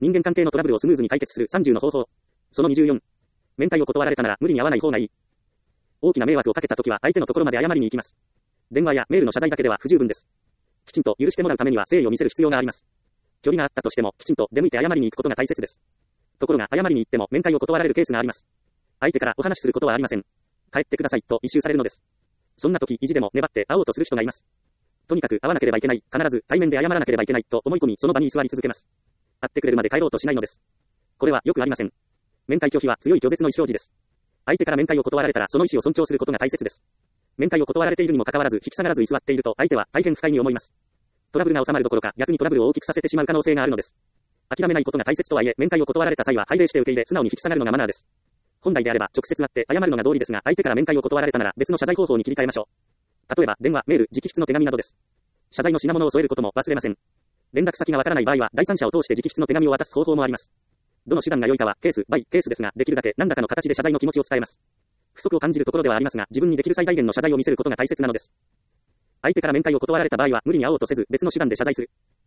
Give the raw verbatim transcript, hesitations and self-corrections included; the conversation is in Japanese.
人間関係のトラブルをスムーズに解決するさんじゅうの方法。そのにじゅうよん。面会を断られたなら無理に会わない方がいい。大きな迷惑をかけたときは相手のところまで謝りに行きます。電話やメールの謝罪だけでは不十分です。きちんと許してもらうためには誠意を見せる必要があります。距離があったとしてもきちんと出向いて謝りに行くことが大切です。ところが謝りに行っても面会を断られるケースがあります。相手からお話しすることはありません。帰ってくださいと一周されるのです。そんな時意地でも粘って会おうとする人がいます。とにかく会わなければいけない、必ず対面で謝らなければいけないと思い込みその場に居座り続けます。会ってくれるまで帰ろうとしないのです。これはよくありません。面会拒否は強い拒絶の意思表示です。相手から面会を断られたらその意思を尊重することが大切です。面会を断られているにもかかわらず引き下がらず居座っていると相手は大変不快に思います。トラブルが収まるどころか逆にトラブルを大きくさせてしまう可能性があるのです。諦めないことが大切とはいえ面会を断られた際は拝礼して受け入れ素直に引き下がるのがマナーです。本来であれば直接会って謝るのが道理ですが相手から面会を断られたなら別の謝罪方法に切り替えましょう。例えば電話、メール、直筆の手紙などです。謝罪の品物を添えることも忘れません。連絡先がわからない場合は第三者を通して直筆の手紙を渡す方法もあります。どの手段が良いかはケースバイケースですができるだけ何らかの形で謝罪の気持ちを伝えます。不足を感じるところではありますが自分にできる最大限の謝罪を見せることが大切なのです。相手から面会を断られた場合は無理に会おうとせず別の手段で謝罪する。